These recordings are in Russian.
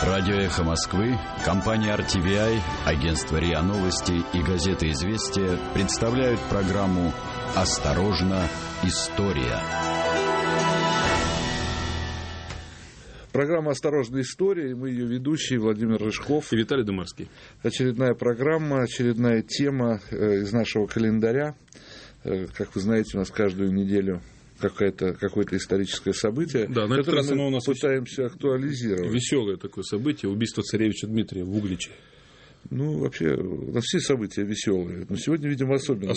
Радио «Эхо Москвы», компания RTVI, агентство РИА Новости и газета «Известия» представляют программу «Осторожно, история». Программа «Осторожная история», и мы ее ведущие Владимир Рыжков и Виталий Думарский. Очередная программа, очередная тема из нашего календаря. Как вы знаете, у нас каждую неделю какое-то историческое событие, да, которое мы у нас пытаемся актуализировать. Веселое такое событие — убийство царевича Дмитрия в Угличе. Ну, вообще, у нас все события веселые. Но сегодня, видимо, особенно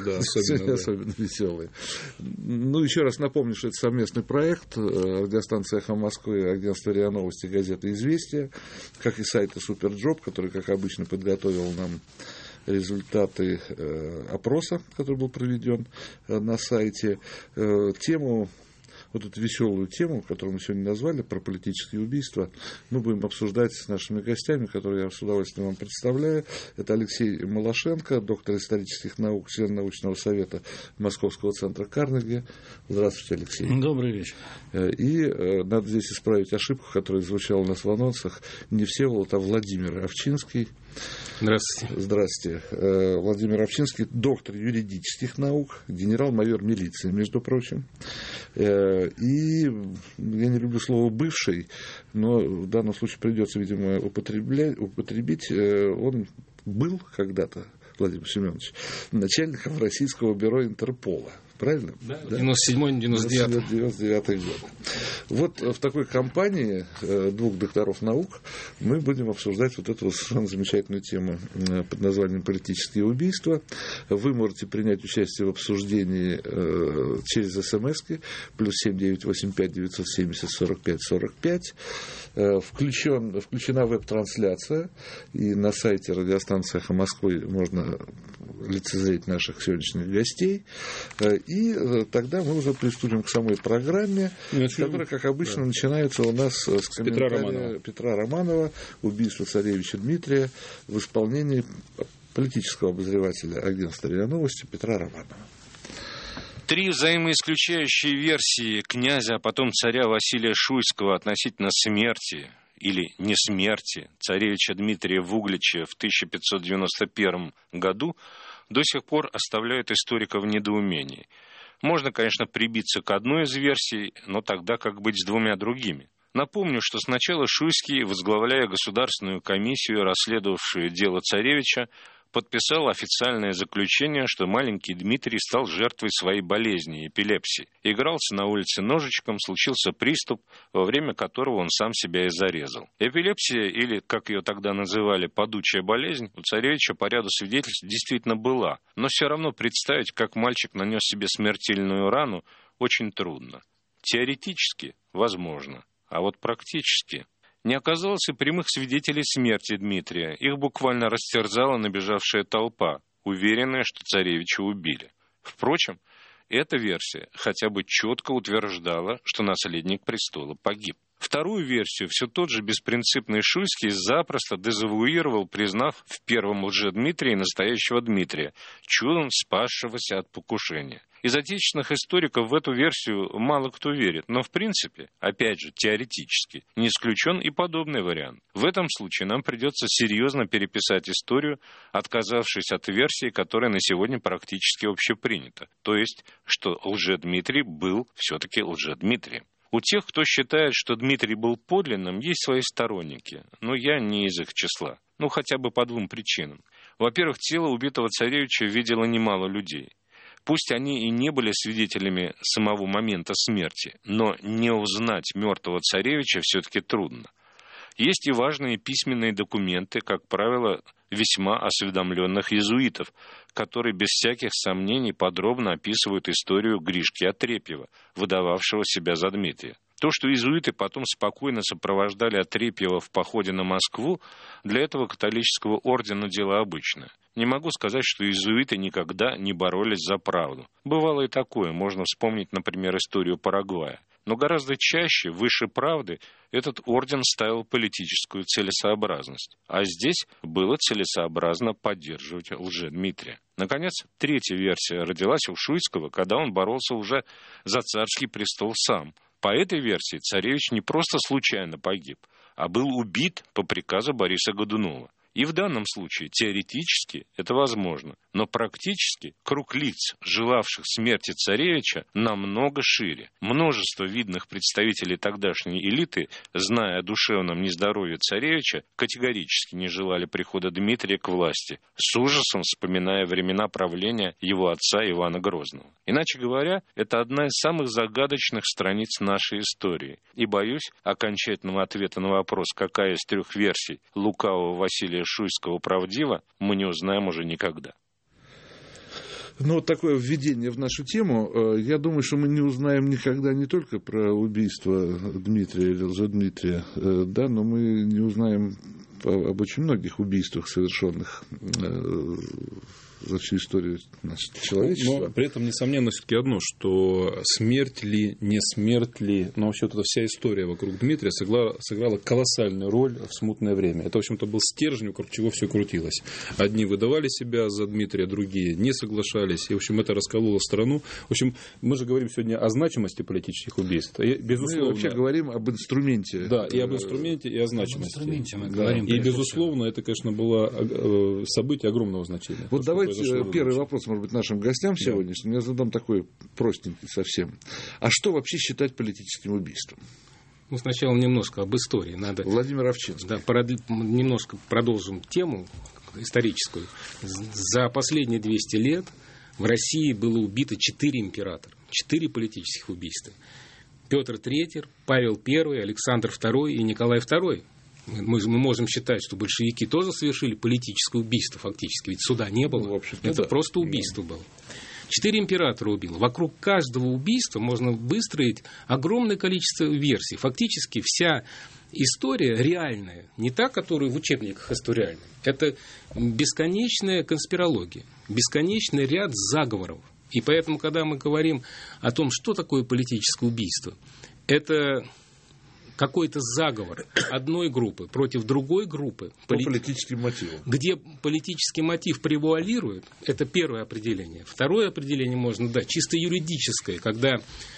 веселые. Ну, еще раз напомню, что это совместный проект радиостанции «Эхо Москвы», агентства РИА Новости, газеты «Известия», как и сайта «Суперджоп», который, как обычно, подготовил нам результаты опроса, который был проведен на сайте. Вот эту веселую тему, которую мы сегодня назвали, про политические убийства, мы будем обсуждать с нашими гостями, которые я с удовольствием вам представляю. Это Алексей Малашенко, доктор исторических наук, член научного совета Московского центра Карнеги. Здравствуйте, Алексей. Добрый вечер. И надо здесь исправить ошибку, которая звучала у нас в анонсах. Не Всеволод, а Владимир Овчинский. Здравствуйте. Здравствуйте. Владимир Овчинский, доктор юридических наук, генерал-майор милиции, между прочим. И я не люблю слово «бывший», но в данном случае придется, видимо, употребить. Он был когда-то, Владимир Семенович, начальником Российского бюро Интерпола. Правильно? Да, 97-99 год. Вот в такой компании двух докторов наук мы будем обсуждать вот эту совершенно замечательную тему под названием «Политические убийства». Вы можете принять участие в обсуждении через СМС-ки +7 985 970 45 45. Включена веб-трансляция, и на сайте радиостанции «Эхо Москвы» можно лицезреть наших сегодняшних гостей. И тогда мы уже приступим к самой программе, которая, как обычно, начинается у нас с комментария Петра Романова «Убийство царевича Дмитрия» в исполнении политического обозревателя агентства РИА Новости Петра Романова. Три взаимоисключающие версии князя, а потом царя Василия Шуйского относительно смерти или не смерти царевича Дмитрия в Угличе в 1591 году до сих пор оставляют историка в недоумении. Можно, конечно, прибиться к одной из версий, но тогда как быть с двумя другими? Напомню, что сначала Шуйский, возглавляя государственную комиссию, расследовавшую дело царевича, подписал официальное заключение, что маленький Дмитрий стал жертвой своей болезни, эпилепсии. Игрался на улице ножичком, случился приступ, во время которого он сам себя и зарезал. Эпилепсия, или, как ее тогда называли, падучая болезнь, у царевича по ряду свидетельств действительно была. Но все равно представить, как мальчик нанес себе смертельную рану, очень трудно. Теоретически возможно, а вот практически... Не оказалось и прямых свидетелей смерти Дмитрия. Их буквально растерзала набежавшая толпа, уверенная, что царевича убили. Впрочем, эта версия хотя бы четко утверждала, что наследник престола погиб. Вторую версию все тот же беспринципный Шуйский запросто дезавуировал, признав в первом лже-Дмитрии настоящего Дмитрия, чудом спасшегося от покушения. Из отечественных историков в эту версию мало кто верит, но в принципе, опять же, теоретически, не исключен и подобный вариант. В этом случае нам придется серьезно переписать историю, отказавшись от версии, которая на сегодня практически общепринята, то есть, что лже-Дмитрий был все-таки лже-Дмитрием. У тех, кто считает, что Дмитрий был подлинным, есть свои сторонники, но я не из их числа. Хотя бы по двум причинам. Во-первых, тело убитого царевича видело немало людей. Пусть они и не были свидетелями самого момента смерти, но не узнать мертвого царевича все-таки трудно. Есть и важные письменные документы, как правило, весьма осведомленных иезуитов, которые без всяких сомнений подробно описывают историю Гришки Отрепьева, выдававшего себя за Дмитрия. То, что иезуиты потом спокойно сопровождали Отрепьева в походе на Москву, для этого католического ордена дело обычное. Не могу сказать, что иезуиты никогда не боролись за правду. Бывало и такое, можно вспомнить, например, историю Парагвая. Но гораздо чаще, выше правды, этот орден ставил политическую целесообразность. А здесь было целесообразно поддерживать лже-Дмитрия. Наконец, третья версия родилась у Шуйского, когда он боролся уже за царский престол сам. По этой версии царевич не просто случайно погиб, а был убит по приказу Бориса Годунова. И в данном случае теоретически это возможно, но практически круг лиц, желавших смерти царевича, намного шире. Множество видных представителей тогдашней элиты, зная о душевном нездоровье царевича, категорически не желали прихода Дмитрия к власти, с ужасом вспоминая времена правления его отца Ивана Грозного. Иначе говоря, это одна из самых загадочных страниц нашей истории. И, боюсь, окончательного ответа на вопрос, какая из трех версий лукавого Василия Шуйского правдива, мы не узнаем уже никогда. Ну, вот такое введение в нашу тему. Я думаю, что мы не узнаем никогда не только про убийство Дмитрия или Лжедмитрия, да, но мы не узнаем об очень многих убийствах, совершенных за всю историю человечества. Но при этом, несомненно, все-таки одно, что смерть ли, не смерть ли, но вообще вот эта вся история вокруг Дмитрия сыграла колоссальную роль в смутное время. Это, в общем-то, был стержень, вокруг чего все крутилось. Одни выдавали себя за Дмитрия, другие не соглашались. И, в общем, это раскололо страну. В общем, мы же говорим сегодня о значимости политических убийств. И, безусловно, мы вообще говорим об инструменте. Да, и об инструменте, и о значимости. Мы говорим, и, безусловно, это, конечно, было событие огромного значения. Вот давайте первый вопрос, может быть, нашим гостям сегодняшним. Я задам такой простенький совсем. А что вообще считать политическим убийством? Ну, сначала немножко об истории. Надо, Владимир Овчинский. Да, немножко продолжим тему историческую. За последние 200 лет в России было убито 4 императора. 4 политических убийства. Петр III, Павел I, Александр II и Николай II. Мы можем считать, что большевики тоже совершили политическое убийство фактически, ведь суда не было. Ну, это просто убийство было. 4 императора убило. Вокруг каждого убийства можно выстроить огромное количество версий. Фактически вся история реальная, не та, которая в учебниках историальная. Это бесконечная конспирология, бесконечный ряд заговоров. И поэтому, когда мы говорим о том, что такое политическое убийство, это какой-то заговор одной группы против другой группы. По политическим мотивам. Где политический мотив превуалирует, это первое определение. Второе определение можно дать чисто юридическое, когда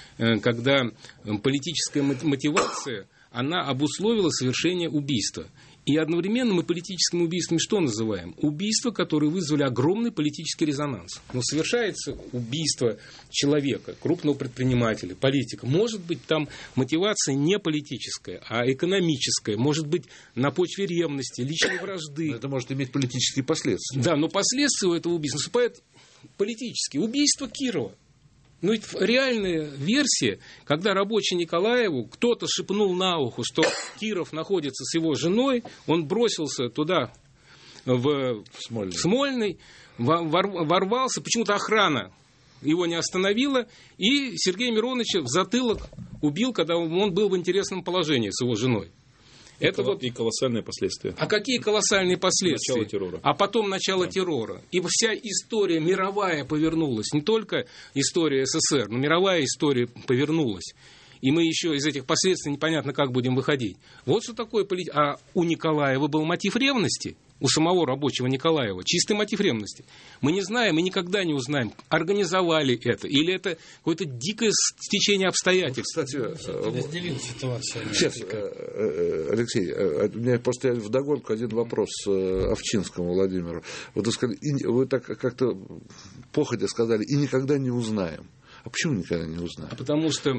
политическая мотивация, она обусловила совершение убийства. И одновременно мы политическим убийством что называем? Убийства, которые вызвали огромный политический резонанс. Но совершается убийство человека, крупного предпринимателя, политика. Может быть, там мотивация не политическая, а экономическая. Может быть, на почве ревности, личной вражды. Но это может иметь политические последствия. Да, но последствия у этого убийства наступают политические. Убийство Кирова. Но ведь реальная версия, когда рабочий Николаеву кто-то шепнул на ухо, что Киров находится с его женой, он бросился туда, в Смольный, ворвался, почему-то охрана его не остановила, и Сергея Мироновича в затылок убил, когда он был в интересном положении с его женой. Это вот и колоссальные последствия. А какие колоссальные последствия? Начало террора. А потом начало террора. И вся история мировая повернулась. Не только история СССР, но мировая история повернулась. И мы еще из этих последствий непонятно, как будем выходить. Вот что такое политика. А у Николаева был мотив ревности. У самого рабочего Николаева чистый мотив ревности. Мы не знаем и никогда не узнаем, организовали это, или это какое-то дикое стечение обстоятельств. Кстати, разделил ситуацию. Сейчас, Алексей, у меня просто вдогонку один вопрос Овчинскому Владимиру. Вот вы сказали, вы так как-то походя сказали, и никогда не узнаем. А почему никогда не узнаем? А потому что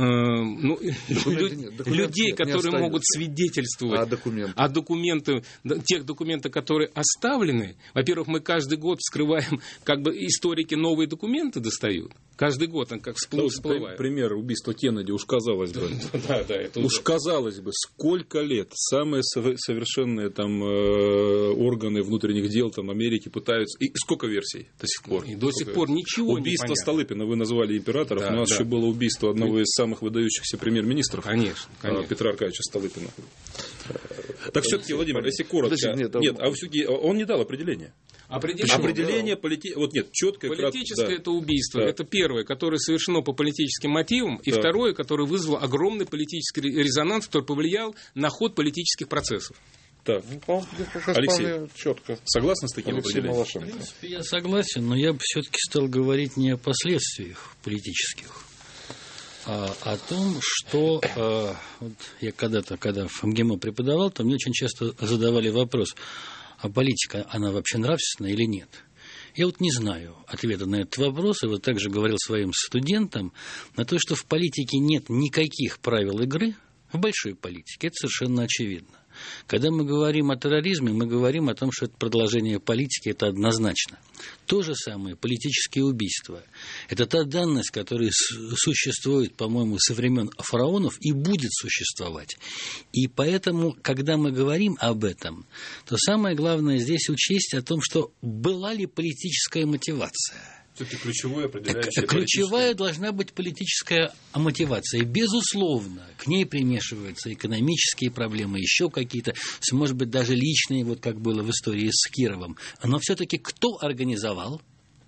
людей, которые могут свидетельствовать о документах, тех документах, которые оставлены, во-первых, мы каждый год вскрываем, как бы историки новые документы достают. Каждый год он как всплывает. Пример убийства Кеннеди, уж казалось бы. Уж казалось бы, сколько лет самые совершенные там органы внутренних дел там Америки пытаются. И сколько версий до сих пор? И до сих пор ничего не убийство понятно. Столыпина, вы назвали императоров, у нас еще было убийство одного из самых выдающихся премьер-министров. Конечно. Петра Аркадьевича Столыпина. Так все-таки, Владимир, если коротко. Нет, все-таки он не дал определения. Определение четкое. Политическое это убийство. Да. Это первое, которое совершено по политическим мотивам, и второе, которое вызвало огромный политический резонанс, который повлиял на ход политических процессов. Так. Алексей, четко. Согласны с таким определением? В принципе, я согласен, но я бы все-таки стал говорить не о последствиях политических, о том, что вот я когда в МГИМО преподавал, то мне очень часто задавали вопрос, а политика, она вообще нравственная или нет? Я вот не знаю ответа на этот вопрос, и вот также говорил своим студентам на то, что в политике нет никаких правил игры, в большой политике, это совершенно очевидно. Когда мы говорим о терроризме, мы говорим о том, что это продолжение политики, это однозначно. То же самое политические убийства. Это та данность, которая существует, по-моему, со времен фараонов и будет существовать. И поэтому, когда мы говорим об этом, то самое главное здесь учесть о том, что была ли политическая мотивация. Все-таки определяющая ключевая должна быть политическая мотивация. Безусловно, к ней примешиваются экономические проблемы, еще какие-то, может быть, даже личные, вот как было в истории с Кировом. Но все-таки кто организовал?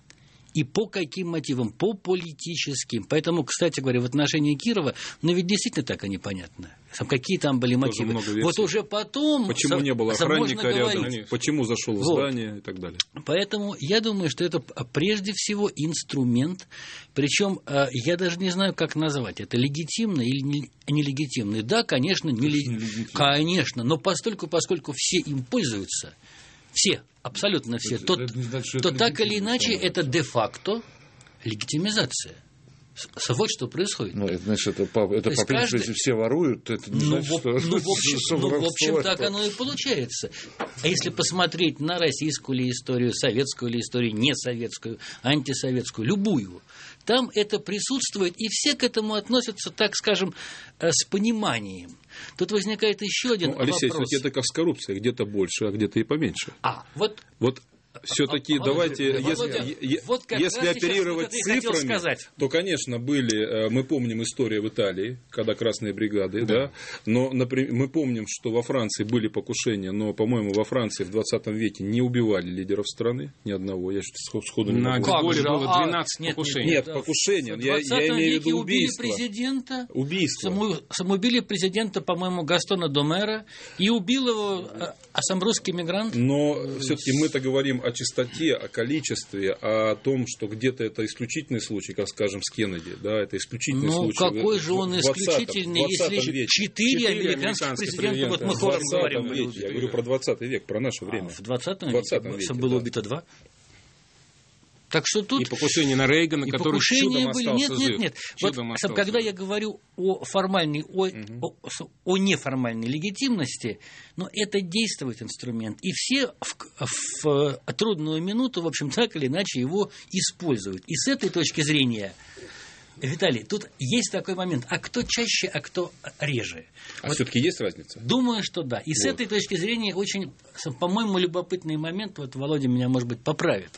И по каким мотивам? По политическим. Поэтому, кстати говоря, в отношении Кирова, ведь действительно так и непонятно. Какие там были мотивы. Вот уже потом... Почему не было охранника рядом? Почему зашел в здание и так далее. Поэтому я думаю, что это прежде всего инструмент. Причем я даже не знаю, как назвать. Это легитимный или нелегитимный. Да, конечно, конечно. Но поскольку все им пользуются... Все, абсолютно все. То так или иначе это де-факто легитимизация. Вот что происходит. Это значит, это по принципу, если все воруют, то это не значит, что... в общем, так оно и получается. А если посмотреть на российскую ли историю, советскую ли историю, несоветскую, антисоветскую, любую, там это присутствует, и все к этому относятся, так скажем, с пониманием. Тут возникает еще один Алексей, вопрос. это как с коррупцией, где-то больше, а где-то и поменьше. Вот все-таки давайте, если оперировать цифрами, то, конечно, мы помним историю в Италии, когда красные бригады, да, но, например, мы помним, что во Франции были покушения, но, по-моему, во Франции в 20 веке не убивали лидеров страны, ни одного, я сходу не могу. На Голле было 12 покушений. Нет, покушения, я имею в виду убийство. Самоубили президента, по-моему, Гастона Домера, и убил его сам русский мигрант. Но все-таки мы-то говорим о чистоте, о количестве, о том, что где-то это исключительный случай, как, скажем, с Кеннеди, да, это исключительный случай. Какой же он исключительный, если 4 американских президента, вот мы хором говорим. Я говорю про 20 век, про наше время. В 20 веке было убито 2. Так что тут... И покушение на Рейгана, который чудом остался жив. Нет. Вот, когда я говорю о формальной, о неформальной легитимности, но это действует инструмент. И все в трудную минуту, в общем, так или иначе его используют. И с этой точки зрения... Виталий, тут есть такой момент. А кто чаще, а кто реже? Все-таки есть разница? Думаю, что да. И с этой точки зрения очень, по-моему, любопытный момент. Вот Володя меня, может быть, поправит.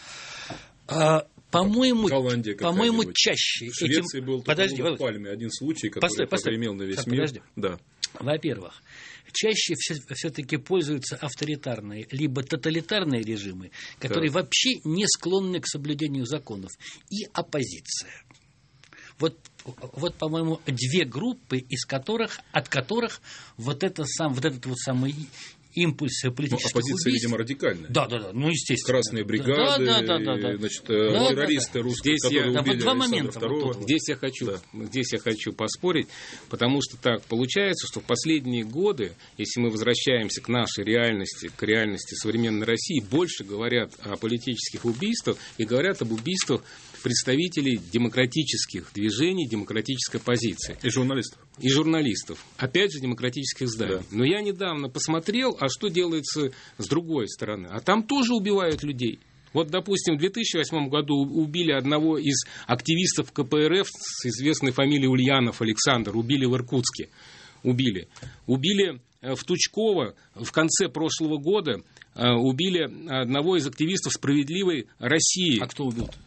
По-моему, чаще. В Швеции был в Пальме один случай, который прогремел на весь мир. Да. Во-первых, чаще все-таки пользуются авторитарные либо тоталитарные режимы, которые вообще не склонны к соблюдению законов, и оппозиция. Вот, по-моему, 2 группы, от которых вот этот самый импульс политических оппозиция, убийств. Видимо, радикальная. Да, естественно. Красные бригады, террористы русские, которые убили Александра II. Здесь я хочу поспорить, потому что так получается, что в последние годы, если мы возвращаемся к нашей реальности, к реальности современной России, больше говорят о политических убийствах и говорят об убийствах представителей демократических движений, демократической позиции. И журналистов. Опять же, демократических зданий. Да. Но я недавно посмотрел, а что делается с другой стороны. А там тоже убивают людей. Вот, допустим, в 2008 году убили одного из активистов КПРФ с известной фамилией Ульянов Александр. Убили в Иркутске. Убили в Тучково в конце прошлого года. Убили одного из активистов «Справедливой России». А кто убил?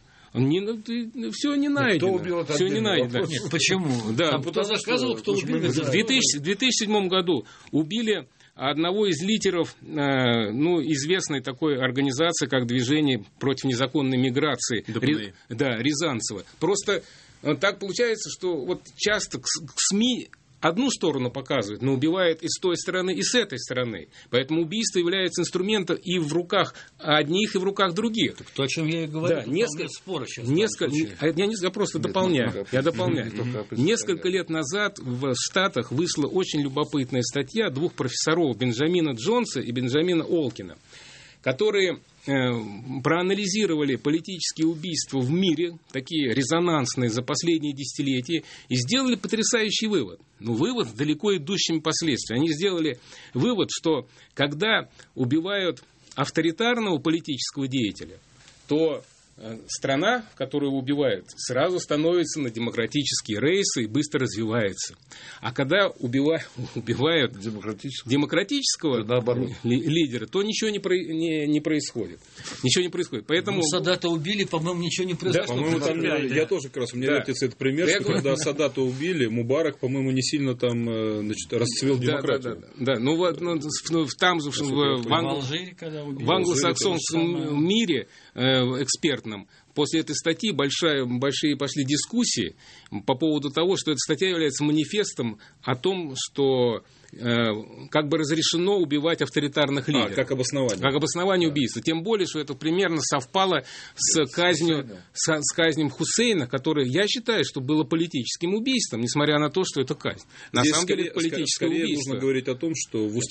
Все не найдено. Все не найдено. Нет, почему? Да. Там кто заказывал, кто убил? В 2007 году убили одного из лидеров известной такой организации, как Движение против незаконной миграции. Рязанцева. Просто так получается, что вот часто к СМИ одну сторону показывает, но убивает и с той стороны, и с этой стороны. Поэтому убийство является инструментом и в руках одних, и в руках других. Так то, о чем я и говорю, да, несколько спора сейчас. Я просто дополняю. Несколько лет назад в Штатах вышла очень любопытная статья двух профессоров, Бенджамина Джонса и Бенджамина Олкина, которые проанализировали политические убийства в мире, такие резонансные за последние десятилетия, и сделали потрясающий вывод. Вывод с далеко идущими последствиями. Они сделали вывод, что когда убивают авторитарного политического деятеля, то страна, которую убивают, сразу становится на демократические рейсы и быстро развивается. А когда убивают демократического лидера, то ничего не происходит. Ничего не происходит. Поэтому... Садата убили, по-моему, ничего не произошло. Да, по-моему, там, я тоже как раз, у меня вертится этот пример, что когда Садата убили, Мубарак, по-моему, не сильно там расцвел демократию. Да. Там же в англосаксонском мире экспертном после этой статьи большие пошли дискуссии по поводу того, что эта статья является манифестом о том, что как бы разрешено убивать авторитарных лидеров. Как обоснование. Как обоснование убийства. Тем более, что это примерно совпало с казнью Хусейна, которое, я считаю, что было политическим убийством, несмотря на то, что это казнь. На самом деле, это политическое убийство. Нужно говорить о том, что в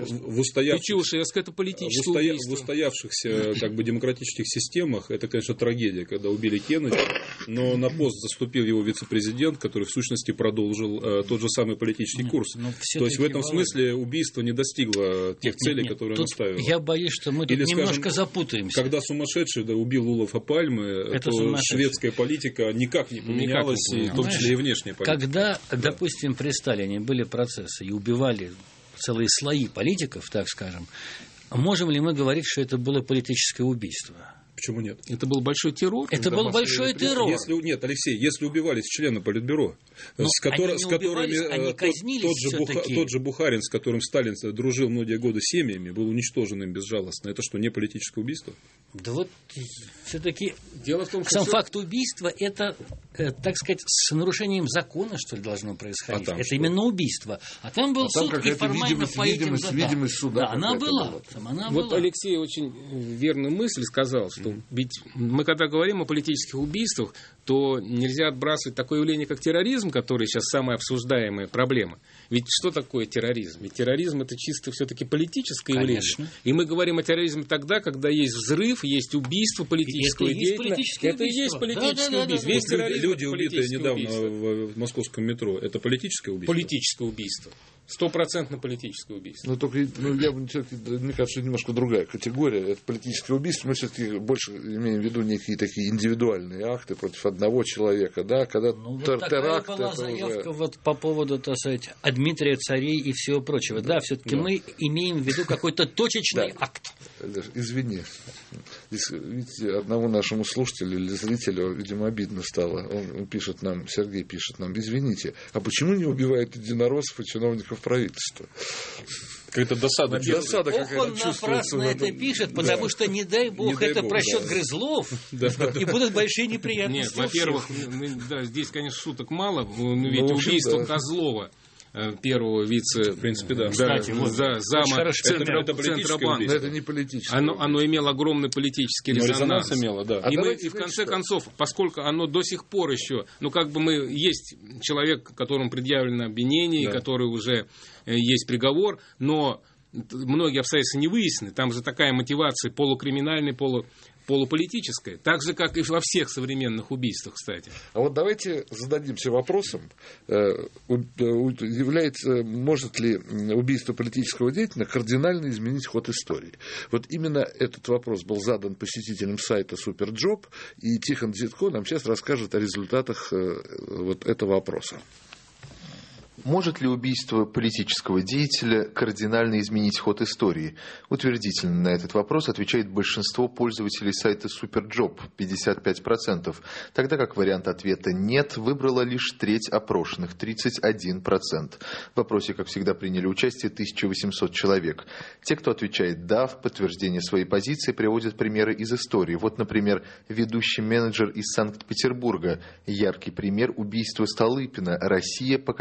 устоявшихся демократических системах это, конечно, трагедия, когда убили Кеннеди, но на пост заступил его вице-президент, который в сущности продолжил тот же самый политический курс. То есть в этом смысле убийство не достигло тех целей, которые оно ставило. Я боюсь, что мы тут немножко запутаемся. Когда сумасшедший убил Олафа Пальме, то шведская политика никак не поменялась, в том числе и внешняя политика. Когда, допустим, при Сталине были процессы и убивали целые слои политиков, так скажем, можем ли мы говорить, что это было политическое убийство? Почему нет? Это был большой террор? Это был большой террор. Нет, Алексей, если убивались члены Политбюро, с которыми они казнились тот же Бухарин, с которым Сталин дружил многие годы семьями, был уничтожен им безжалостно. Это что, не политическое убийство? Да вот все-таки дело в том, что сам факт убийства это, так сказать, с нарушением закона, что ли, должно происходить. Это именно убийство. А там был суд, и формально по этим видимость суда. Да, она была. Вот Алексей очень верную мысль сказал, что ведь мы когда говорим о политических убийствах, то нельзя отбрасывать такое явление, как терроризм, который сейчас самая обсуждаемая проблема. Ведь что такое терроризм? Ведь терроризм — это чисто все-таки политическое явление. И мы говорим о терроризме тогда, когда есть взрыв, есть убийство политического деятеля. Это и есть политическое убийство. Весь терроризм — люди, убитые недавно в московском метро, это политическое убийство? Политическое убийство. 100% политическое убийство. Мне кажется, немножко другая категория. Это политическое убийство. Мы все-таки больше имеем в виду некие такие индивидуальные акты против одного человека. Да? Когда теракт, была заявка по поводу, так сказать, Дмитрия Царей и всего прочего. Да, все-таки мы имеем в виду какой-то точечный акт. Извини. Видите, одному нашему слушателю или зрителю, видимо, обидно стало. Он пишет нам, Сергей пишет нам: извините, а почему не убивают единороссов и чиновников правительства? Какая-то досада. Он напрасно это пишет, потому что, не дай бог, это просчет Грызлов, и будут большие неприятности. Нет, во-первых, здесь, конечно, шуток мало, ведь убийство Козлова, первого вице, в принципе, зама Центробанка. Это не политическое. Оно имело огромный политический резонанс. И в конце концов, поскольку оно до сих пор еще, есть человек, которому предъявлено обвинение, который уже есть приговор, но многие обстоятельства не выяснены. Там же такая мотивация полукриминальная, полуполитическая, так же, как и во всех современных убийствах, кстати. А вот давайте зададимся вопросом, может ли убийство политического деятеля кардинально изменить ход истории. Вот именно этот вопрос был задан посетителям сайта Superjob, и Тихон Дзитко нам сейчас расскажет о результатах вот этого опроса. Может ли убийство политического деятеля кардинально изменить ход истории? Утвердительно на этот вопрос отвечает большинство пользователей сайта Superjob, 55%, тогда как вариант ответа «нет» выбрала лишь треть опрошенных, 31%. В опросе, как всегда, приняли участие 1800 человек. Те, кто отвечает «да», в подтверждение своей позиции приводят примеры из истории. Вот, например, ведущий менеджер из Санкт-Петербурга. Яркий пример убийства Столыпина. Россия покатилась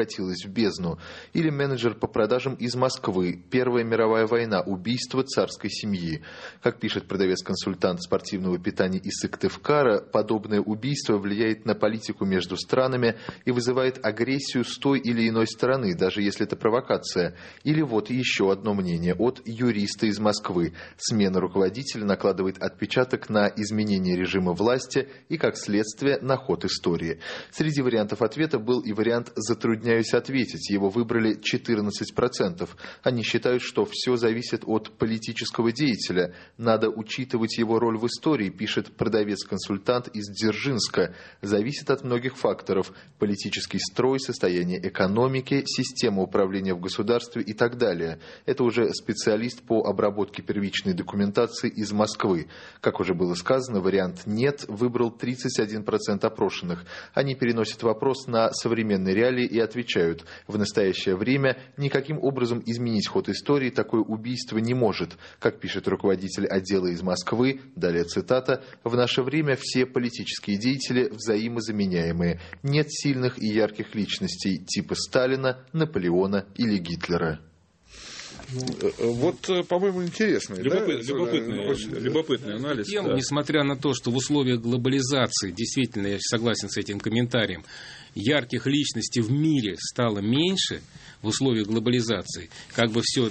в бездну. Или менеджер по продажам из Москвы. Первая мировая война. Убийство царской семьи. Как пишет продавец-консультант спортивного питания из Сыктывкара, подобное убийство влияет на политику между странами и вызывает агрессию с той или иной стороны, даже если это провокация. Или вот еще одно мнение от юриста из Москвы. Смена руководителя накладывает отпечаток на изменение режима власти и, как следствие, на ход истории. Среди вариантов ответа был и вариант «затрудняюсь ответить». Его выбрали 14%. Они считают, что все зависит от политического деятеля. Надо учитывать его роль в истории, пишет продавец-консультант из Дзержинска. Зависит от многих факторов. Политический строй, состояние экономики, система управления в государстве и так далее. Это уже специалист по обработке первичной документации из Москвы. Как уже было сказано, вариант «нет» выбрал 31% опрошенных. Они переносят вопрос на современные реалии и отвечают: в настоящее время никаким образом изменить ход истории такое убийство не может. Как пишет руководитель отдела из Москвы, далее цитата: «В наше время все политические деятели взаимозаменяемые. Нет сильных и ярких личностей типа Сталина, Наполеона или Гитлера». Вот, по-моему, интересный, любопытный анализ. Тем, несмотря на то, что в условиях глобализации, действительно, я согласен с этим комментарием, ярких личностей в мире стало меньше в условиях глобализации, как бы все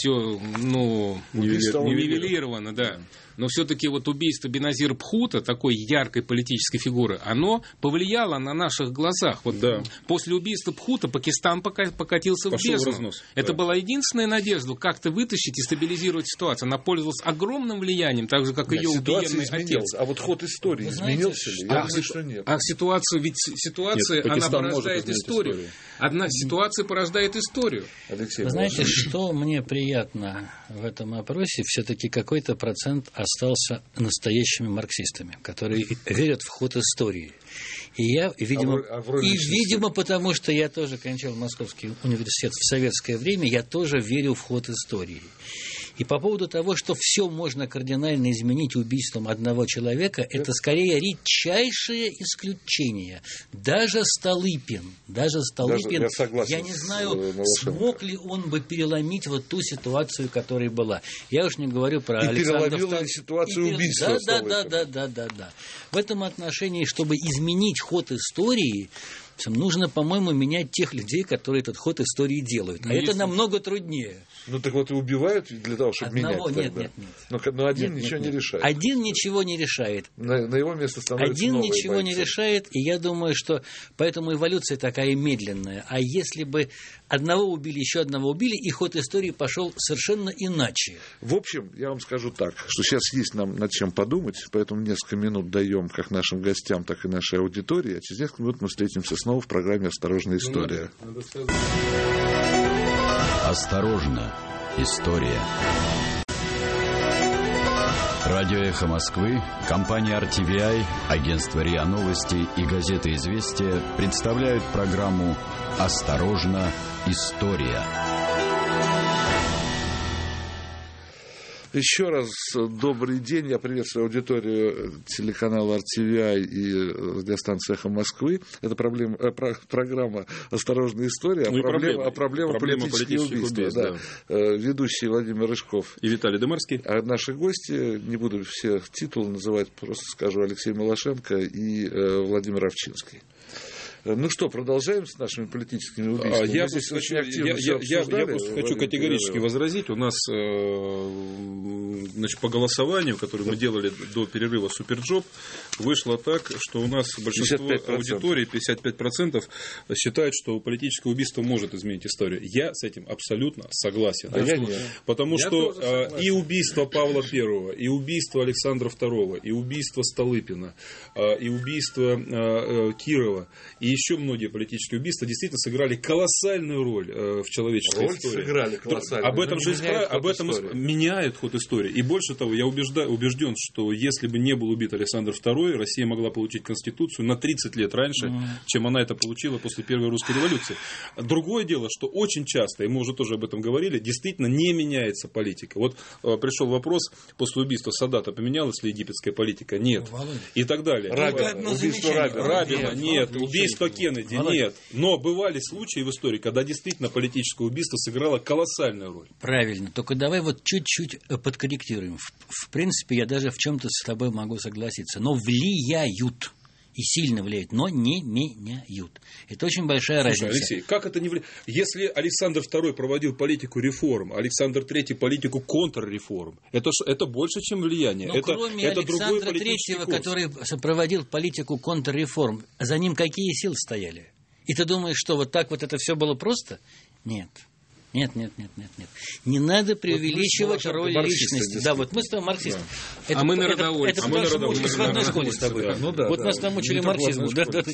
нивелировано, да. Но все-таки вот убийство Беназира Бхутта, такой яркой политической фигуры, оно повлияло на наших глазах. Вот после убийства Бхутта Пакистан покатился в бездну. Это была единственная надежда как-то вытащить и стабилизировать ситуацию. Она пользовалась огромным влиянием, так же, как ее убиенный отец. А вот ход истории изменился ли? Я думаю, что нет. А ситуация, она порождает историю. Одна ситуация порождает историю. Вы знаете, что мне приятно в этом опросе? Все-таки какой-то процент остался настоящими марксистами, которые верят в ход истории. И я, видимо, потому что я тоже кончал Московский университет в советское время, я тоже верю в ход истории. И по поводу того, что все можно кардинально изменить убийством одного человека, это скорее редчайшее исключение. Даже Столыпин, я не знаю, смог ли он бы переломить вот ту ситуацию, которая была. Я уж не говорю про Александра II. Ситуацию убийства. Да. В этом отношении, чтобы изменить ход истории, нужно, по-моему, менять тех людей, которые этот ход истории делают. А это намного труднее. Ну так вот и убивают для того, чтобы менять. Нет. Но один ничего не решает. Один ничего не решает. На его место становится один новые ничего бойцы. не решает, и я думаю, что поэтому эволюция такая медленная. А если бы одного убили, еще одного убили, и ход истории пошел совершенно иначе. В общем, я вам скажу так, что сейчас есть нам над чем подумать, поэтому несколько минут даем как нашим гостям, так и нашей аудитории, а через несколько минут мы встретимся снова в программе «Осторожная история». Осторожно, история. Радио «Эхо Москвы», компания RTVI, агентство РИА Новости и газета «Известия» представляют программу «Осторожно, история». Еще раз добрый день. Я приветствую аудиторию телеканала RTVI и радиостанции «Эхо Москвы». Это программа «Осторожная история», проблема политических убийств. Да. Ведущий Владимир Рыжков и Виталий Демарский. А наши гости, не буду все титулы называть, просто скажу: Алексей Малашенко и Владимир Овчинский. Ну что, продолжаем с нашими политическими убийствами? Я хочу категорически возразить. У нас по голосованию, которое мы делали до перерыва «Суперджоп», вышло так, что у нас большинство 55%. Аудитории, 55%, считают, что политическое убийство может изменить историю. Я с этим абсолютно согласен. Потому что и убийство Павла I, и убийство Александра II, и убийство Столыпина, и убийство Кирова, и еще многие политические убийства действительно сыграли колоссальную роль в человеческой истории. Сыграли колоссальную. Об этом меняет ход истории. И больше того, я убежден, что если бы не был убит Александр II, Россия могла получить Конституцию на 30 лет раньше, чем она это получила после Первой русской революции. Другое дело, что очень часто, и мы уже тоже об этом говорили, действительно не меняется политика. Вот пришел вопрос, после убийства Садата поменялась ли египетская политика? Нет. И так далее. Убийство Рабина. Нет. Убийство что Кеннеди, нет. Но бывали случаи в истории, когда действительно политическое убийство сыграло колоссальную роль. Правильно. Только давай вот чуть-чуть подкорректируем. В принципе, я даже в чем-то с тобой могу согласиться. Но влияют. И сильно влияют, но не меняют. Это очень большая разница. Алексей, как это не влияет? Если Александр II проводил политику реформ, Александр III политику контрреформ, это больше, чем влияние. Но кроме Александра III, который проводил политику контрреформ, за ним какие силы стояли? И ты думаешь, что вот так вот это все было просто? Нет. Нет. Не надо преувеличивать роль личности. Да, вот мы с тобой марксисты. А мы народовольцы. Это потому что мы учились в одной школе с тобой. Вот нас там учили марксизму.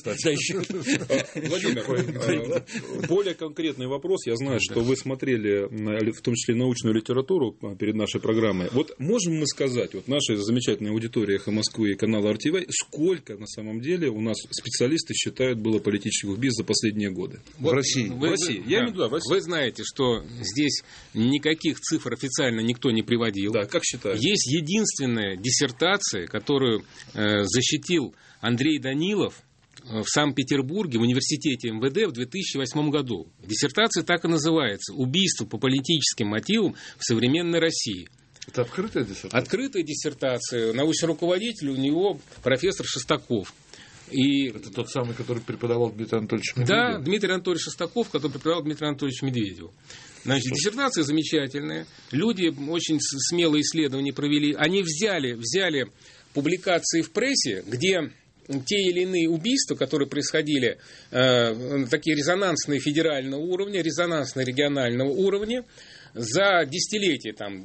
Владимир, более конкретный вопрос. Я знаю, что вы смотрели, в том числе, научную литературу перед нашей программой. Вот можем мы сказать, вот нашей замечательной аудитории «Эхо Москвы» и канала RTVI, сколько на самом деле у нас специалисты считают было политических убийств за последние годы? В России. В России. Я имею в виду в России. Вы знаете, что здесь никаких цифр официально никто не приводил. Да, как считаете? Есть единственная диссертация, которую защитил Андрей Данилов в Санкт-Петербурге в университете МВД в 2008 году. Диссертация так и называется «Убийство по политическим мотивам в современной России». Это открытая диссертация? Открытая диссертация. Научный руководитель у него профессор Шестаков. И... Это тот самый, который преподавал Дмитрию Анатольевичу Медведеву? Да, Дмитрий Анатольевич Шестаков, который преподавал Дмитрию Анатольевичу Медведеву. Значит, диссертация замечательная. Люди очень смелые исследования провели. Они взяли публикации в прессе, где те или иные убийства, которые происходили, такие резонансные федерального уровня, резонансные регионального уровня, за десятилетие, там,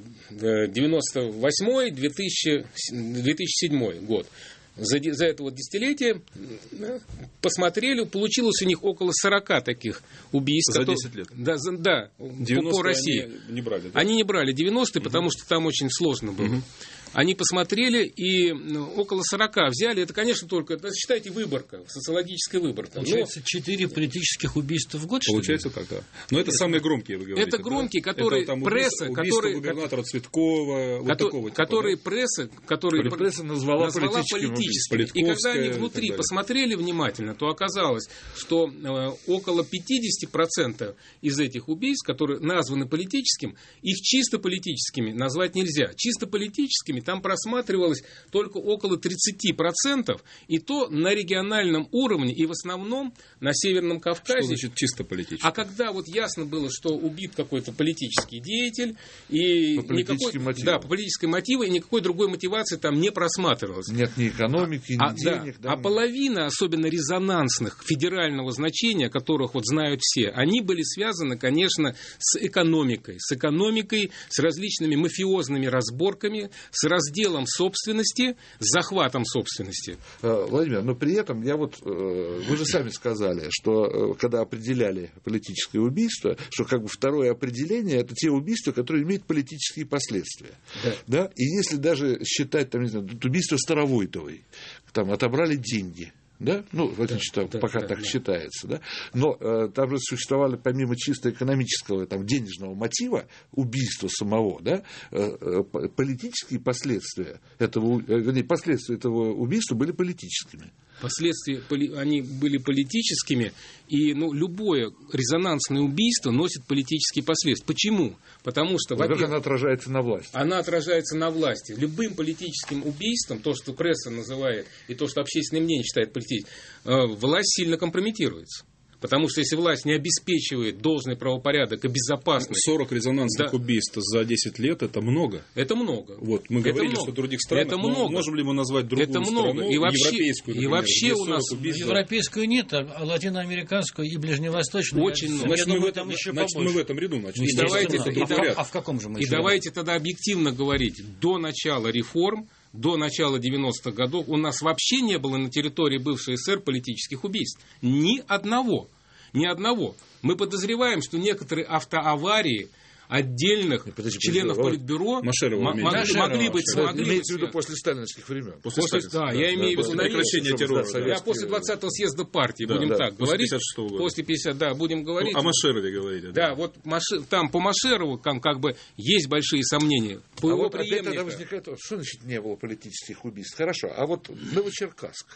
98-2007 год. За это вот десятилетие посмотрели, получилось у них около 40 таких убийств. За 10 лет? Да, по России. Они не брали, да? Они не брали 90-е, потому что там очень сложно было. Они посмотрели и около 40 взяли. Это, конечно, только, считайте, выборка, социологическая выборка. Получается, 4 политических убийства в год, что ли? Получается так, да. Но это самые громкие, вы говорите. Это громкие, которые пресса... Убийство губернатора Цветкова, вот такого типа. Которые пресса назвала политическими. И когда они внутри посмотрели внимательно, то оказалось, что около 50% из этих убийств, которые названы политическим, их чисто политическими назвать нельзя. Чисто политическими там просматривалось только около 30%, и то на региональном уровне, и в основном на Северном Кавказе. Что значит чисто политически? А когда вот ясно было, что убит какой-то политический деятель, и по политическим мотивам. Да, по политической мотиву, и никакой другой мотивации там не просматривалось. Нет ни экономики, ни денег. Да. А половина, особенно резонансных, федерального значения, которых вот знают все, они были связаны, конечно, с экономикой, с различными мафиозными разборками, с разделом собственности, с захватом собственности. Владимир, но при этом вы же сами сказали, что когда определяли политическое убийство, что как бы второе определение — это те убийства, которые имеют политические последствия. Да? И если даже считать, там, не знаю, убийство Старовойтовой, там отобрали деньги. Да? Пока так считается. Да? Но там же существовали, помимо чисто экономического, денежного мотива убийства самого, да, политические последствия последствия этого убийства были политическими. Последствия, они были политическими, и любое резонансное убийство носит политические последствия. Почему? Потому что, во-первых, она отражается на власти. Она отражается на власти. Любым политическим убийством, то, что пресса называет, и то, что общественное мнение считает политическим, власть сильно компрометируется. Потому что если власть не обеспечивает должный правопорядок и безопасность... 40 резонансных убийств за 10 лет – это много. Это много. Вот, мы говорили, что в других странах, это много. Можем ли мы назвать другую страну, европейскую, например, и вообще у нас... Европейскую нет, а латиноамериканскую и ближневосточную. Очень много. Значит, мы в этом ряду начнем. А в каком же мы? И давайте тогда объективно говорить. До начала реформ, до начала 90-х годов у нас вообще не было на территории бывшей СССР политических убийств. Ни одного. Мы подозреваем, что некоторые автоаварии отдельных членов Политбюро могли быть... Имеется в виду после сталинских времен. Я имею в виду прекращение террора. После 20-го съезда партии, будем так говорить. После 50-го, будем говорить. О Машерове говорите. Да, вот там по Машерову как бы есть большие сомнения. По его опять тогда возникает, что значит не было политических убийств? Хорошо, а вот Новочеркасск.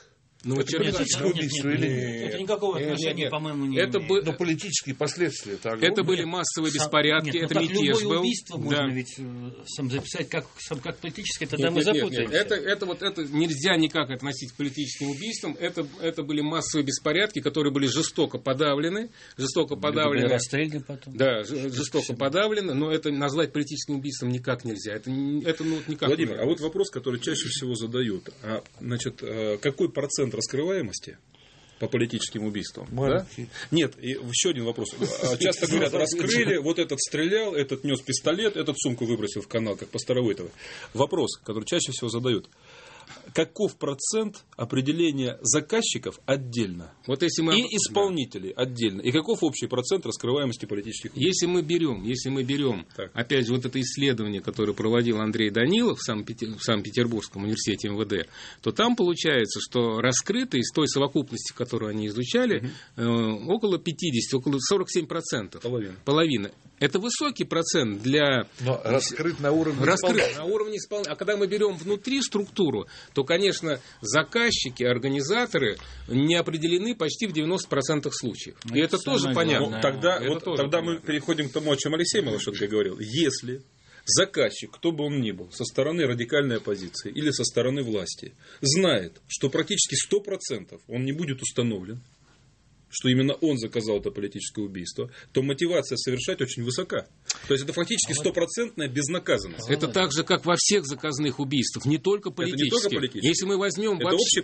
Ну, это политическое убийство или нет? Это никакого отношения, по-моему, не имеет. Но политические последствия это были массовые беспорядки, это мятеж был. Любое убийство можно ведь сам записать как политическое, тогда мы запутаемся. Это нельзя никак относить к политическим убийствам. Это были массовые беспорядки, которые были жестоко подавлены. Расстреляны потом. Да, жестоко подавлены, но это назвать политическим убийством никак нельзя. Это никак. Владимир, а вот вопрос, который чаще всего задают. Значит, какой процент раскрываемости по политическим убийствам? Да? Нет, и еще один вопрос. Часто говорят, раскрыли, вот этот стрелял, этот нес пистолет, этот сумку выбросил в канал, как по Старовойтовой. Вопрос, который чаще всего задают. Каков процент определения заказчиков отдельно и исполнителей отдельно? И каков общий процент раскрываемости политических убийств? Если мы берем опять же, вот это исследование, которое проводил Андрей Данилов в Санкт-Петербургском университете МВД, то там получается, что раскрыто из той совокупности, которую они изучали, около 50, около 47%. Половина. Это высокий процент для... Но раскрыт на уровне исполнения. А когда мы берем внутри структуру, то, конечно, заказчики, организаторы не определены почти в 90% случаев. И это тоже понятно. Тогда мы переходим к тому, о чем Алексей Малашенко говорил. Если заказчик, кто бы он ни был, со стороны радикальной оппозиции или со стороны власти, знает, что практически 100% он не будет установлен, что именно он заказал это политическое убийство, то мотивация совершать очень высока. То есть это фактически стопроцентная безнаказанность. Это так же, как во всех заказных убийствах, не только политических. Если мы возьмем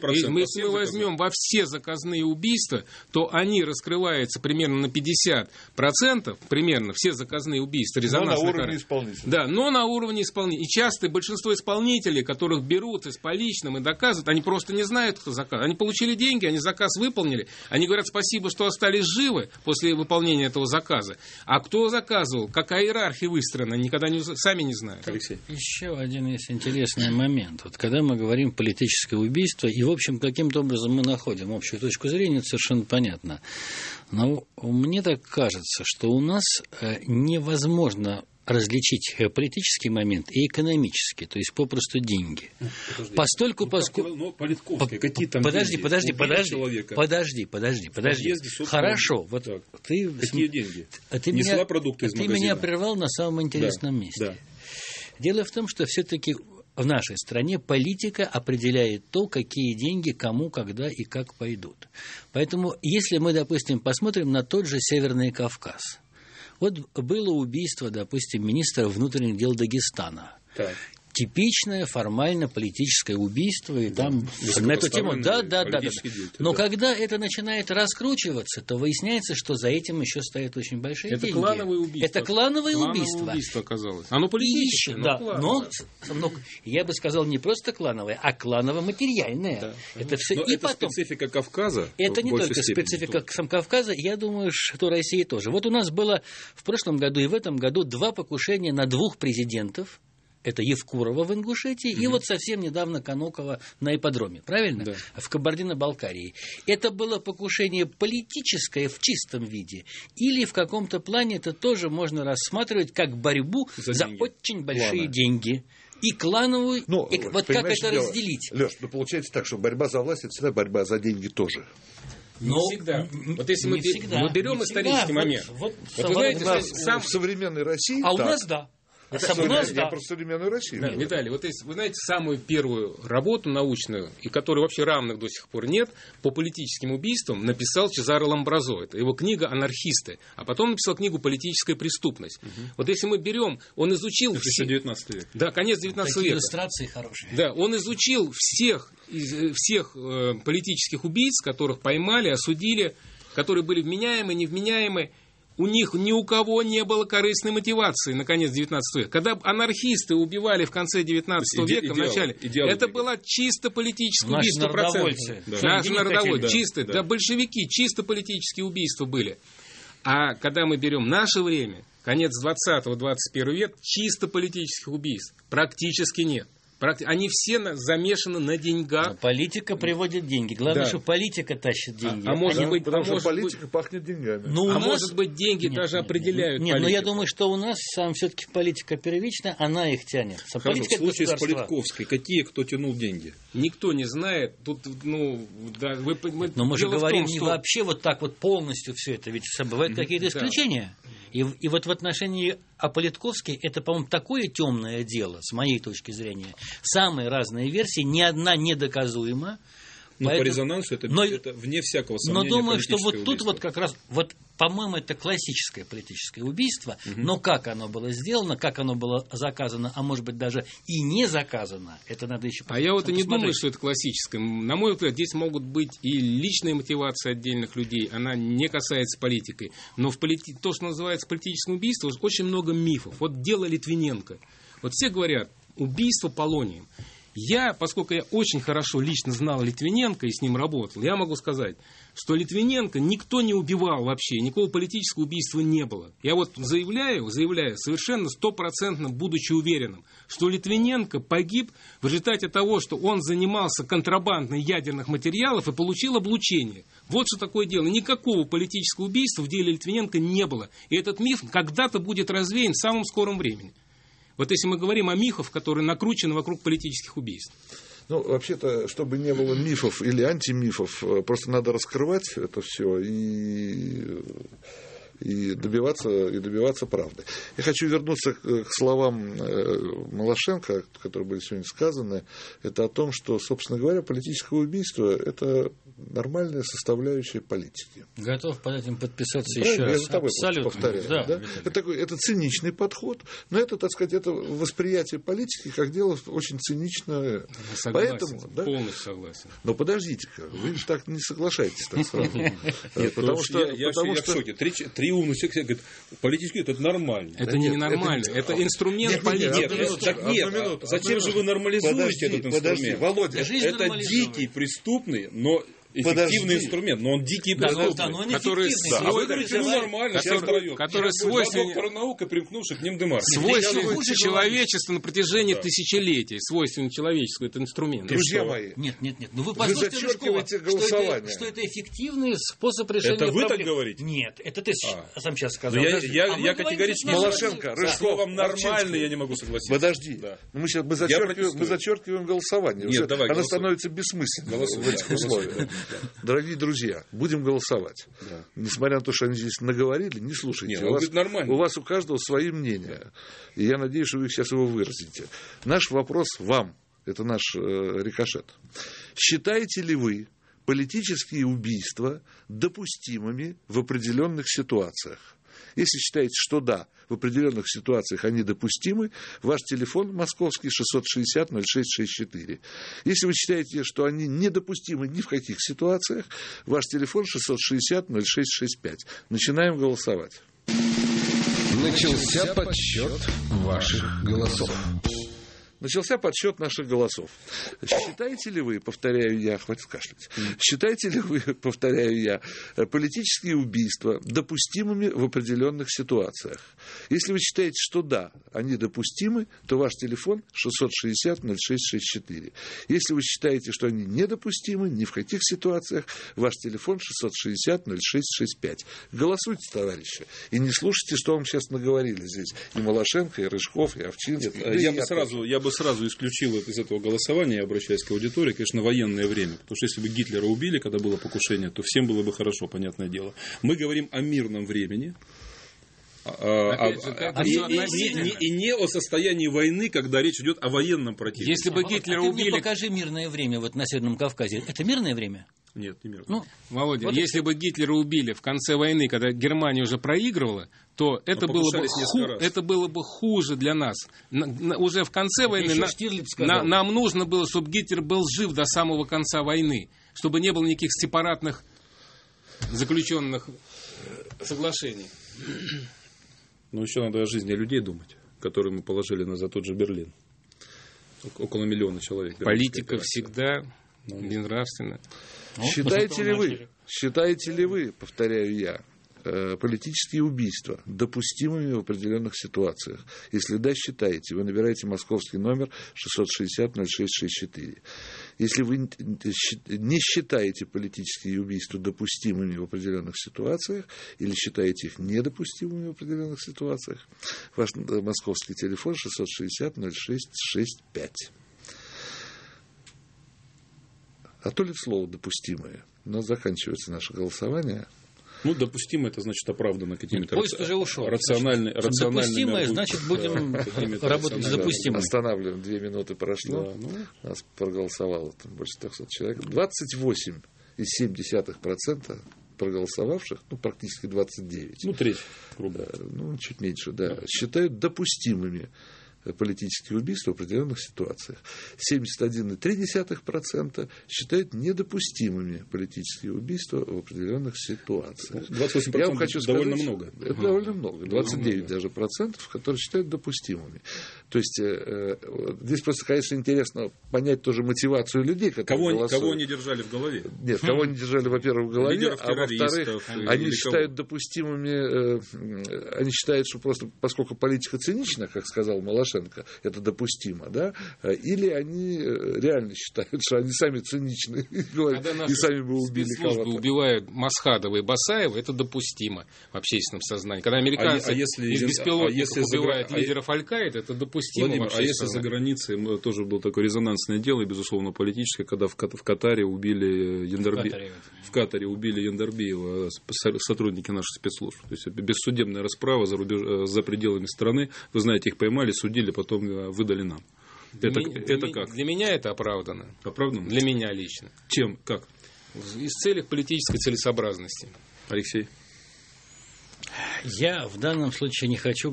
во все заказные убийства, то они раскрываются примерно на 50%, примерно все заказные убийства резонансных. Но на уровне исполнителя. Да, но на уровне исполнителя. И часто большинство исполнителей, которых берут с поличным и доказывают, они просто не знают, кто заказывает. Они получили деньги, они заказ выполнили, они говорят спасибо, что остались живы после выполнения этого заказа. А кто заказывал, какая иерархия выстроена, никогда сами не знают. Алексей. Еще один есть интересный момент. Вот когда мы говорим политическое убийство, и, в общем, каким-то образом мы находим общую точку зрения, это совершенно понятно. Но мне так кажется, что у нас невозможно различить политический момент и экономический, то есть попросту деньги. Подожди, Хорошо, вот так. ты... Какие деньги? Ты меня прервал на самом интересном месте. Да. Дело в том, что все-таки в нашей стране политика определяет то, какие деньги кому, когда и как пойдут. Поэтому, если мы, допустим, посмотрим на тот же Северный Кавказ, вот было убийство, допустим, министра внутренних дел Дагестана. Так. Типичное формально политическое убийство, и там на эту тему, да. Но когда это начинает раскручиваться, то выясняется, что за этим еще стоят очень большие деньги. Это клановое убийство оказалось. Оно политическое, но я бы сказал, не просто клановое, а кланово-материальное. Да. Это все. Но и это потом специфика Кавказа. Это не только специфика Кавказа, я думаю, что России тоже. Вот у нас было в прошлом году и в этом году 2 покушения на 2 президентов. Это Евкурова в Ингушетии и вот совсем недавно Конокова на ипподроме, правильно? Да. В Кабардино-Балкарии. Это было покушение политическое в чистом виде или в каком-то плане это тоже можно рассматривать как борьбу за очень большие деньги. И клановую, вот как это разделить? Леш, получается так, что борьба за власть – это всегда борьба за деньги тоже. Не всегда. Вот если мы берем исторический момент. Вот вы знаете, в современной России. А у нас да. Я про современную Россию. Да, Виталий, вот если вы знаете самую первую работу научную, и которой вообще равных до сих пор нет, по политическим убийствам написал Чезаро Ламбразо. Это его книга «Анархисты». А потом написал книгу «Политическая преступность». Вот если мы берем, он изучил... Это еще 19 век. Да, конец 19 века. Иллюстрации хорошие. Да, он изучил всех политических убийц, которых поймали, осудили, которые были вменяемы, невменяемы. У них ни у кого не было корыстной мотивации на конец 19 века. Когда анархисты убивали в конце 19 века, в начале, это было чисто политическое убийство процентов. Наши народовольцы, чисто, да, большевики, чисто политические убийства были. А когда мы берем наше время, конец 20-21 века, чисто политических убийств практически нет. Они все замешаны на деньгах. Политика приводит деньги. Главное, что политика тащит деньги. Может быть, потому что политика пахнет деньгами. Может быть, деньги даже определяют политику. Нет, но я думаю, что у нас все-таки политика первична, она их тянет. Хорошо, в случае с Политковской, кто тянул деньги? Никто не знает. Тут, но мы же говорим не вообще вот так вот полностью все это, ведь бывают какие-то исключения. И вот в отношении Политковской это, по-моему, такое темное дело, с моей точки зрения. Самые разные версии, ни одна недоказуема. Но по резонансу это вне всякого сомнения. Но думаю, что вот убийство. тут вот как раз, по-моему, это классическое политическое убийство, но как оно было сделано, как оно было заказано, а может быть даже и не заказано, это надо еще посмотреть. А я вот и не думаю, что это классическое. На мой взгляд, здесь могут быть и личные мотивации отдельных людей, она не касается политики. Но то, что называется политическим убийством, очень много мифов. Вот дело Литвиненко. Вот все говорят, убийство полонием. Поскольку я очень хорошо лично знал Литвиненко и с ним работал, я могу сказать, что Литвиненко никто не убивал вообще, никакого политического убийства не было. Я вот заявляю, совершенно 100%, будучи уверенным, что Литвиненко погиб в результате того, что он занимался контрабандой ядерных материалов и получил облучение. Вот что такое дело. Никакого политического убийства в деле Литвиненко не было. И этот миф когда-то будет развеян в самом скором времени. Вот если мы говорим о мифах, которые накручены вокруг политических убийств. Вообще-то, чтобы не было мифов или антимифов, просто надо раскрывать это все и добиваться правды. Я хочу вернуться к словам Малашенко, которые были сегодня сказаны. Это о том, что, собственно говоря, политическое убийство – это нормальная составляющая политики. Готов под этим подписаться правильно? еще раз. Я за тобой повторяю. Да? Это циничный подход, но это, так сказать, это восприятие политики как дело очень циничное. Согласен, полностью согласен. Но подождите-ка, вы так не соглашаетесь так сразу. Потому что я в шоке. Три умных человека говорят, политический это нормально. Это не нормально, это инструмент политики. Нет, зачем же вы нормализуете этот инструмент? Володя, это дикий, преступный, но эффективный инструмент, но он дикий преступный, который свойственен доктор наук и примкнувший к ним Демарк. Свойственен человечеству на протяжении тысячелетий. Свойственен человечеству этот инструмент. Друзья мои, нет. Ну вы послушайте, что это эффективный способ решения проблем. Это вы так говорите? Нет, это ты сам сейчас сказал. Я категорически Малашенко, словом нормально я не могу согласиться. Подожди. Мы зачеркиваем голосование. Оно становится бессмысленным в этих условиях. Дорогие друзья, будем голосовать. Да. Несмотря на то, что они здесь наговорили, не слушайте. У вас у каждого свои мнения. И я надеюсь, что вы сейчас его выразите. Наш вопрос вам, это наш рикошет. Считаете ли вы политические убийства допустимыми в определенных ситуациях? Если считаете, что да, в определенных ситуациях они допустимы, ваш телефон московский 660-0664. Если вы считаете, что они недопустимы ни в каких ситуациях, ваш телефон 660-0665. Начинаем голосовать. Начался подсчет ваших голосов. Начался подсчет наших голосов. Считаете ли вы, повторяю я, хватит кашлять, считаете ли вы, повторяю я, политические убийства допустимыми в определенных ситуациях? Если вы считаете, что да, они допустимы, то ваш телефон 660-0664. Если вы считаете, что они недопустимы ни в каких ситуациях, ваш телефон 660-0665. Голосуйте, товарищи, и не слушайте, что вам сейчас наговорили здесь и Малашенко, и Рыжков, и Овчинский. Я бы сразу исключил из этого голосования, я обращаюсь к аудитории, конечно, военное время. Потому что если бы Гитлера убили, когда было покушение, то всем было бы хорошо, понятное дело. Мы говорим о мирном времени. И не о состоянии войны, когда речь идет о военном противнике. Если бы Гитлера убили... Мне покажи мирное время вот на Северном Кавказе. Это мирное время? Нет, не мирное. Володя, если бы Гитлера убили в конце войны, когда Германия уже проигрывала, то это было бы хуже для нас. Уже в конце войны нам нужно было, чтобы Гитлер был жив до самого конца войны, чтобы не было никаких сепаратных заключенных соглашений. Но еще надо о жизни людей думать, которые мы положили за тот же Берлин. Около 1 миллиона человек. Политика всегда безнравственна. Считаете ли вы, повторяю я, политические убийства допустимыми в определенных ситуациях? Если да, считаете, вы набираете московский номер 660-0664. Если вы не считаете политические убийства допустимыми в определенных ситуациях или считаете их недопустимыми в определенных ситуациях, ваш московский телефон 660-0665. А то ли слово «допустимое». Но заканчивается наше голосование. Ну, допустимо, это значит оправдано какими-то рациональными. Допустимое, значит, будем работать с допустимым. Останавливаем, 2 минуты прошло. Да, нас проголосовало там больше 300 человек. 28,7% проголосовавших, практически 29. Треть, грубо. Чуть меньше, да. Считают допустимыми политические убийства в определенных ситуациях. 71,3% считают недопустимыми политические убийства в определенных ситуациях. 28% Я вам хочу довольно сказать, много. Это довольно много. 29 даже процентов, которые считают допустимыми. То есть здесь просто, конечно, интересно понять тоже мотивацию людей, которые голосуют. Кого они держали в голове? Нет, кого они держали, во-первых, в голове, лидеров, а во-вторых, они считают допустимыми, они считают, что просто поскольку политика цинична, как сказал Малашенко, это допустимо, да? Или они реально считают, что они сами циничны и сами бы убили кого-то. Спецслужбы убивают Масхадова и Басаева, это допустимо в общественном сознании. Когда американцы из беспилотников убивают лидеров Аль-Каиды, это допустимо. Владимир, а если за границей, тоже было такое резонансное дело, безусловно, политическое, когда в Катаре убили Яндарбиева, сотрудники наших спецслужб. То есть бессудебная расправа за пределами страны. Вы знаете, их поймали, судили, потом выдали нам. Это как? Для меня это оправдано. Оправдано? Для меня лично. Чем? Как? Из целей политической целесообразности. Алексей? Я в данном случае не хочу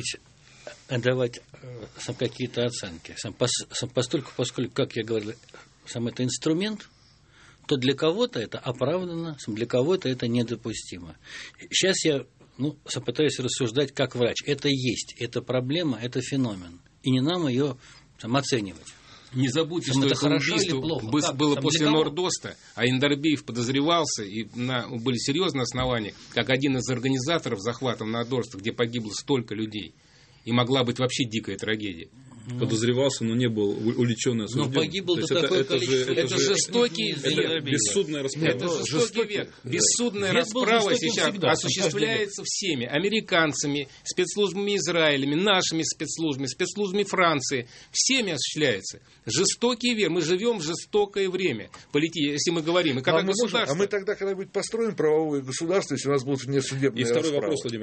давать какие-то оценки. Поскольку, как я говорил, сам это инструмент, то для кого-то это оправдано, для кого-то это недопустимо. Сейчас я попытаюсь рассуждать как врач. Это есть, это проблема, это феномен. И не нам ее оценивать. Не забудьте, что это убийство было после Нордоста, а Яндарбиев подозревался, и были серьезные основания, как один из организаторов захвата Нордоста, где погибло столько людей. И могла быть вообще дикая трагедия. Подозревался, но не был увлечен и осужден. Но погибло до такое количество. Это жестокий век. Бессудная расправа. Это жестокий век. Бессудная расправа сейчас осуществляется всеми. Американцами, спецслужбами Израиля, нашими спецслужбами Франции. Всеми осуществляется. Жестокий век. Мы живем в жестокое время. Если мы говорим. И когда государство... мы тогда когда-нибудь построим правовое государство, если у нас будут внесудебные расправы. И второй вопрос, Владимир.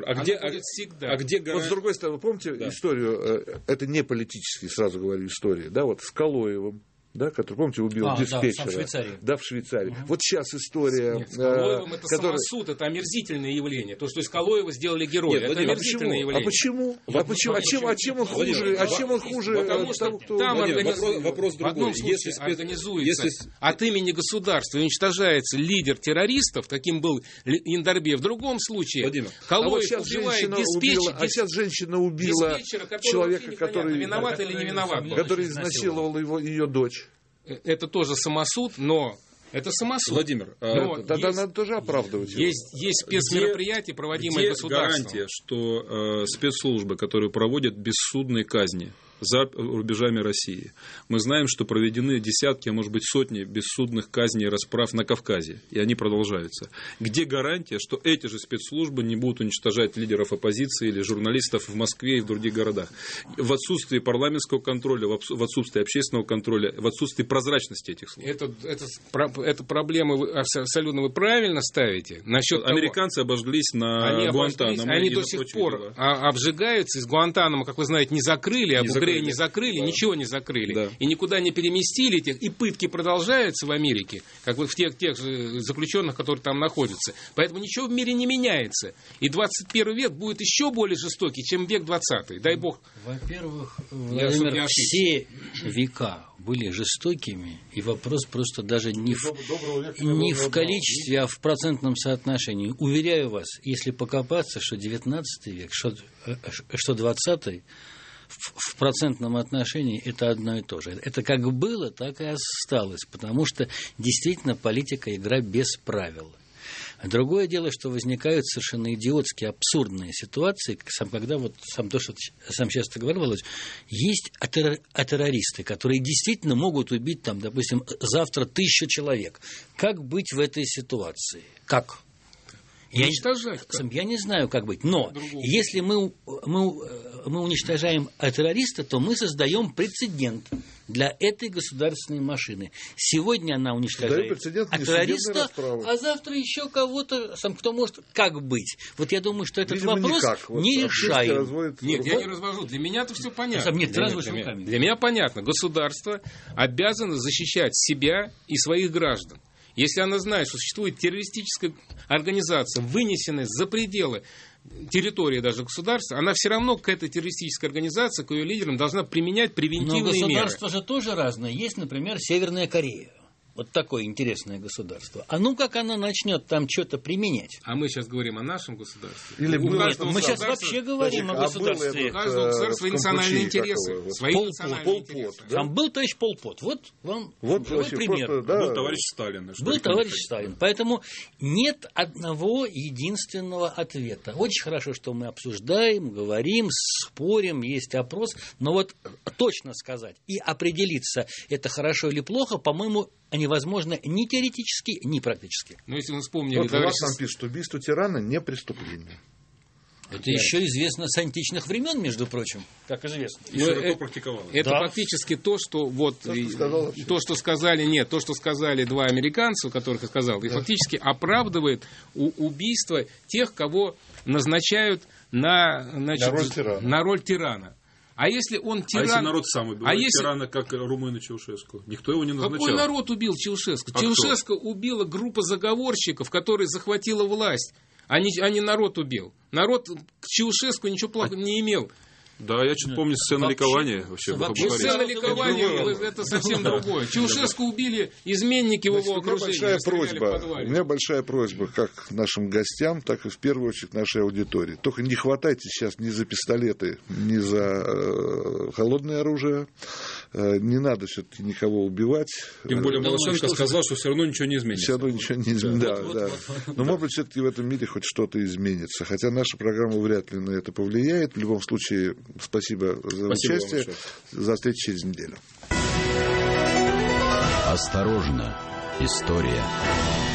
С другой стороны, вы помните историю, это не политическая, сразу говорю, история, да, вот с Калоевым, да, который, помните, убил диспетчера. В Швейцарии. Вот сейчас история... Нет, с Калоевым это самосуд, это омерзительное явление. То, что из Калоева сделали героя, это омерзительное явление. А почему? Чем он хуже? Потому что там в одном случае организуется от имени государства, уничтожается лидер террористов, каким был Яндарбиев. В другом случае Калоев убивает диспетчера. А сейчас женщина убила человека, который... Виноват или не виноват. Который изнасиловал ее дочь. Это тоже самосуд, но это самосуд. Владимир, тогда надо тоже оправдывать его. Есть спецмероприятия, проводимые государством. Гарантия, что спецслужбы, которые проводят бессудные казни за рубежами России. Мы знаем, что проведены десятки, а может быть сотни бессудных казней и расправ на Кавказе, и они продолжаются. Где гарантия, что эти же спецслужбы не будут уничтожать лидеров оппозиции или журналистов в Москве и в других городах? В отсутствии парламентского контроля, в отсутствии общественного контроля, в отсутствии прозрачности этих служб. Эту проблему абсолютно вы правильно ставите. Насчет американцы обожглись на Гуантанамо. Они до сих пор обжигаются. Из Гуантанамо, как вы знаете, не закрыли, не закрыли, ничего не закрыли. Да. И никуда не переместили этих. И пытки продолжаются в Америке, как в тех же заключенных, которые там находятся. Поэтому ничего в мире не меняется. И 21 век будет еще более жестокий, чем век 20. Дай бог. Во-первых, Владимир, все века были жестокими, и вопрос просто даже не в количестве, а в процентном соотношении. Уверяю вас, если покопаться, что 19 век, что 20 в процентном отношении это одно и то же. Это как было, так и осталось, потому что действительно политика – игра без правил. Другое дело, что возникают совершенно идиотские, абсурдные ситуации, когда вот сам часто говорил, Володь, есть террористы, которые действительно могут убить, там, допустим, завтра 1000 человек. Как быть в этой ситуации? Как? Я не знаю, как быть. Но если мы уничтожаем террориста, то мы создаем прецедент для этой государственной машины. Сегодня она уничтожает террориста, а завтра еще кого-то, кто может. Как быть? Вот я думаю, что этот вопрос не решаем. Нет, я не развожу. Для меня это все понятно. Нет, ты разводишь руками. Для меня понятно. Государство обязано защищать себя и своих граждан. Если она знает, что существует террористическая организация, вынесенная за пределы территории даже государства, она все равно к этой террористической организации, к ее лидерам должна применять превентивные меры. Но государства же тоже разные. Есть, например, Северная Корея. Вот такое интересное государство. А ну как она начнет там что-то применять? А мы сейчас говорим о нашем государстве? Или нет, мы сейчас вообще говорим о государстве. У каждого государства свои национальные интересы. Свои национальные интересы. Там был товарищ Пол Пот. Вот вам живой пример. Был товарищ Сталин. Был товарищ Сталин. Поэтому нет одного единственного ответа. Очень хорошо, что мы обсуждаем, говорим, спорим, есть опрос. Но вот точно сказать и определиться, это хорошо или плохо, по-моему, невозможно ни теоретически, ни практически. Но если мы вспомнили... Вот вас там пишут, что убийство тирана не преступление. Это еще известно с античных времен, между прочим, как известно. И широко практиковалось. Это фактически то, что то, что сказали два американца, которых я сказал, и фактически оправдывает убийство тех, кого назначают на роль тирана. А если он тиран... А если народ сам убивает тирана, как румыны Чаушеску? Никто его не назначал. Какой народ убил Чаушеску? Чаушеску убила группа заговорщиков, которая захватила власть. А не народ убил. Народ к Чаушеску ничего плохого не имел. Да, я что-то помню сцену ликования. Сцена ликования это совсем другое. Чаушеску убили изменники в его окружении. У меня большая просьба как нашим гостям, так и в первую очередь нашей аудитории. Только не хватайте сейчас ни за пистолеты, ни за холодное оружие. Не надо все-таки никого убивать. Тем более Волошенко сказал, что все равно ничего не изменится. Все равно ничего не изменится. Да. Но, может быть, все-таки в этом мире хоть что-то изменится. Хотя наша программа вряд ли на это повлияет. В любом случае, спасибо за участие. За встречу через неделю. Осторожно, история.